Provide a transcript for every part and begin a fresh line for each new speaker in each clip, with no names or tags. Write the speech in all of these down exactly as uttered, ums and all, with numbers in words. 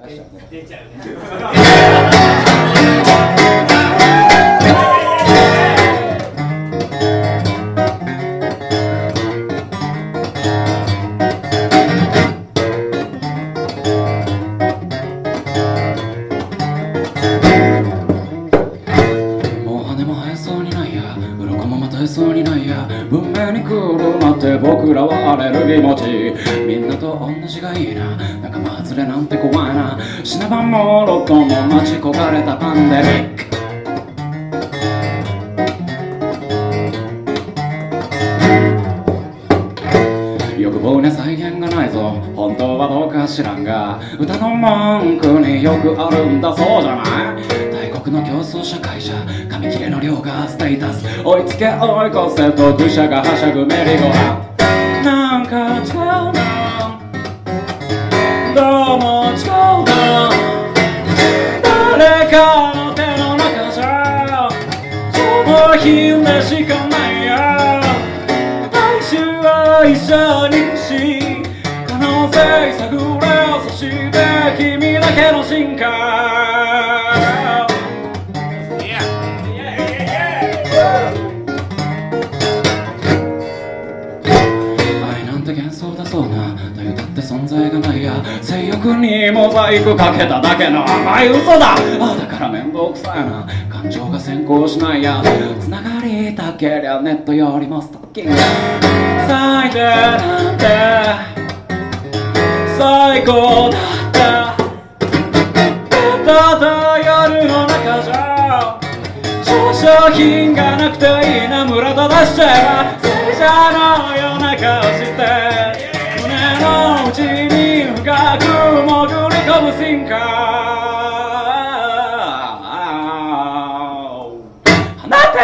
出ちゃうね。
もう羽も生えそうにないや、鱗もまた生えそうにないや、文明に来るなって僕らはアレルギー持ち、みんなと同じがいいな、仲間外れなんて怖いな、死なばもろとも待ち焦がれたパンデミック。欲望に再現がないぞ、本当はどうか知らんが、歌の文句によくあるんだそうじゃない。大国の競争社会じゃ紙切れの量がステータス、追いつけ追い越せと愚者がはしゃぐメリーゴーランド。なんか違うな、どうも違うな、誰かの手の中じゃ上品でしかないや、来週は一緒にし可能性探れ、そして君だけの進化。愛なんて幻想だそうな、だよだって存在がないや、性欲にモザイクかけただけの甘い嘘だ。ああだから面倒くさいな、感情が先行しないや、つながりたけりゃネットよりもストッキング、最低なんて最高だった、ただ夜の中じゃ商品がなくていいな、村と出しちゃえば正常のような顔して胸の内に深く潜り込む進化。放て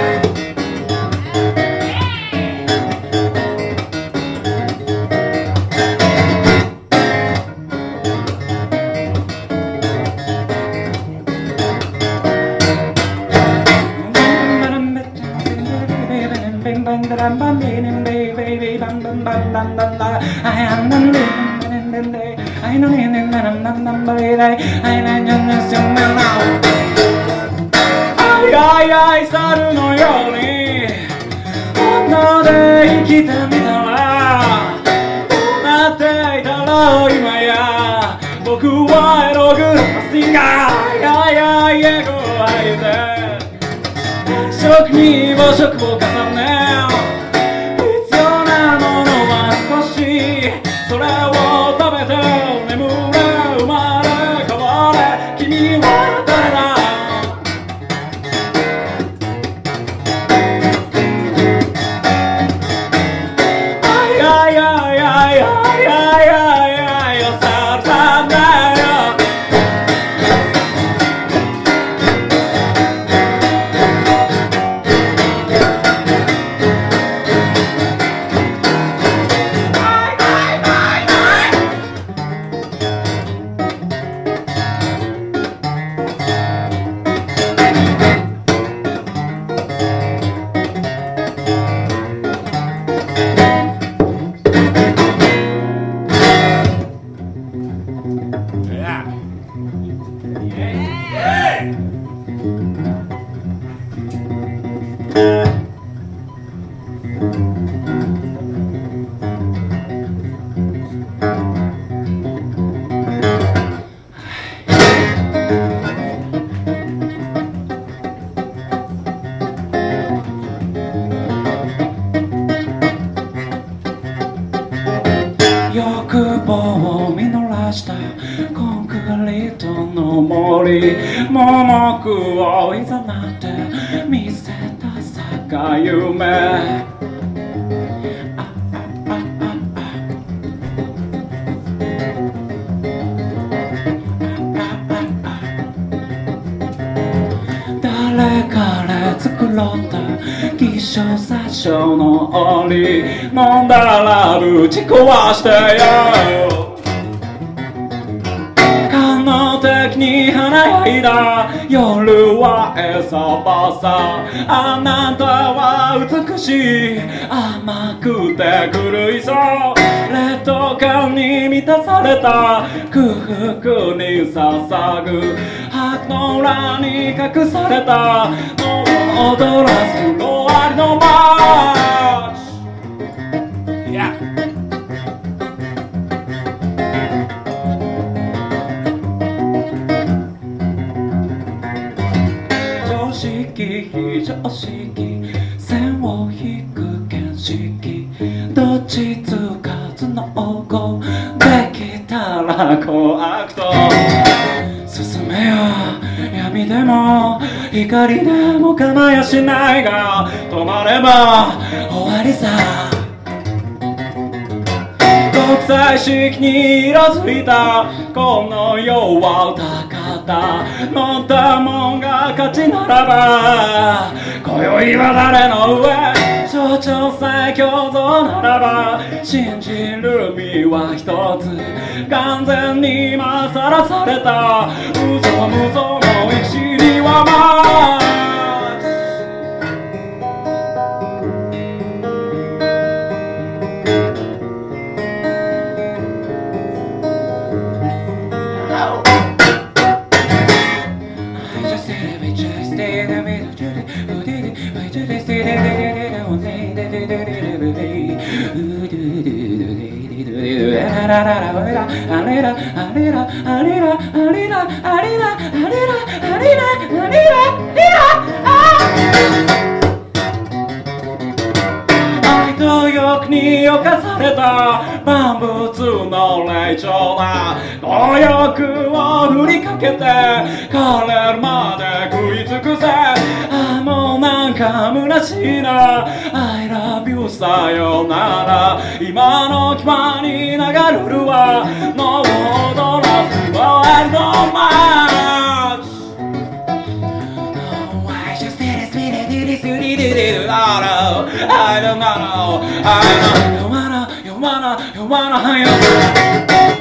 愛愛猿のように女で生きてみたらどうなっていたろう今や、僕はエログラマシンガー、愛愛エゴを吐いて食に和食を重ね、必要なものは少し、それを食べて眠れ、生まれ変われ、君は誰だ。愛愛愛愛愛愛愛愛をさらんだよ。欲望を実らしたコンクリートの森、盲目をいざなって見せた坂夢。誰かで作ろうと気象殺傷の檻、飲んだらぶち壊してよ。可能的に華やいだ夜は餌場さ。あなたは美しい甘くて狂いそう劣等感に満たされた空腹に捧ぐ白の裏に隠された脳を踊らす黒ありのマーチ。Yeah. 常識非常識線を引く見識どっちつかずの王できたら怖くと進めよ闇でも光でも構やしないが止まれば終わりさ。国際式に色づいたこの世は高田乗ったもんが勝ちならば今宵は誰の上象徴さえ共存ならば信じる身は一つ完全に今さらされた嘘無造の石にはマーチ。愛と欲に侵された万物の霊長な強欲を振りかけて枯れるまで食い尽くせ。あもうなんか虚しいな I love you さよなら今の気まに流るるは脳を踊らすワイルドマーチ。Oh, I just did it, did it, did it, did it, did it, I don't know, I don't know, you wanna, you wanna, you wanna, you wanna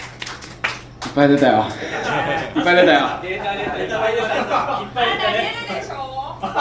いっぱい出たよいっぱい出たよいっぱい出た